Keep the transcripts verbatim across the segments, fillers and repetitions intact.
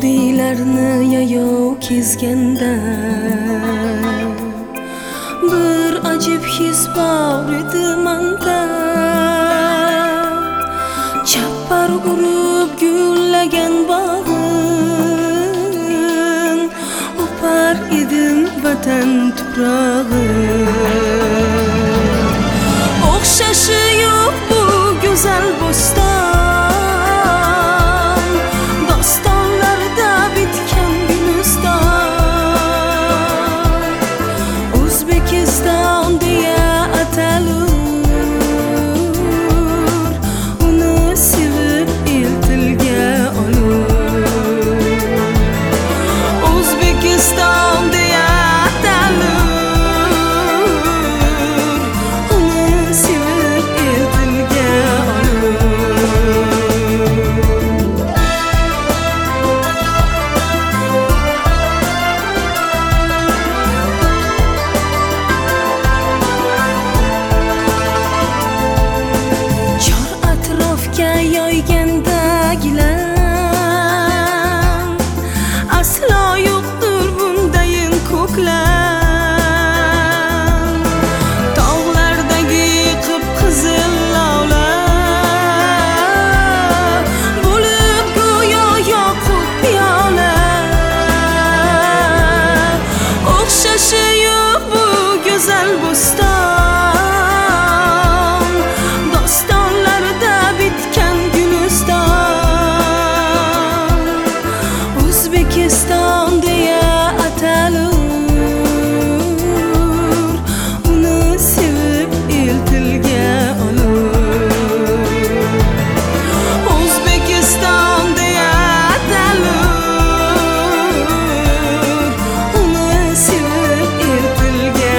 Vodiylarni yayov kezganda bir ajib his bor edi menda. Chapar urib gullagan bog'in o'par edim vatan tuprog'in. O'xshashi yo'q bu go'zal bo'ston, dostonlarda bitgan guliston. O'zbekiston deya atalur, uni sevib el tilga olur. O'zbekiston deya atalur, uni sevib el tilga yoyganda gilam, aslo yo'qdir bundayin ko'klam. Tog'lardagi qip-qizil lola bo'lib go'yo yoqut piyola. O'xshashi yo'q bu go'zal bo'ston, dostonlarda bitgan O'zbekiston deya atalur, uni sevib el tilga olur. O'zbekiston deya atalur, uni sevib el tilga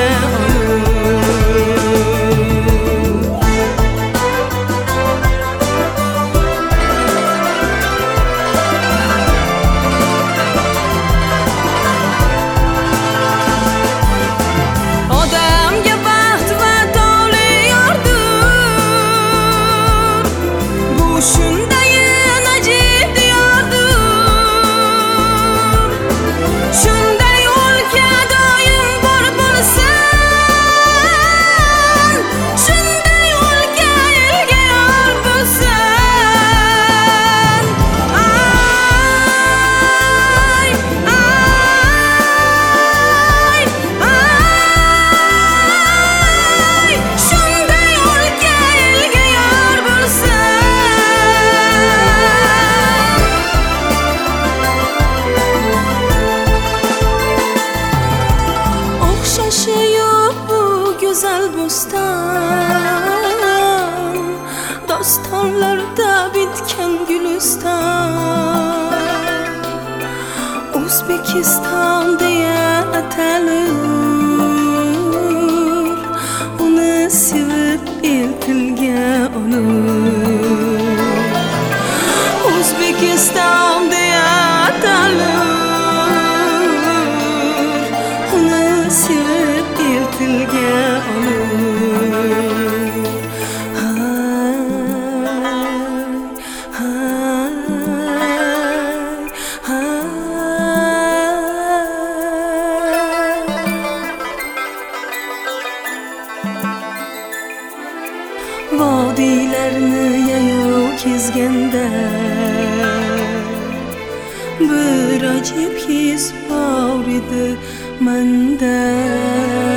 go'zal bo'ston, dostonlarda bitgan guliston. O'zbekiston deya atalur, uni sevib el tilga olur. O'zbekiston deya atalur, uni sevib el tilga Vodiylarni yayov kezganda bir ajib his bor edi menda.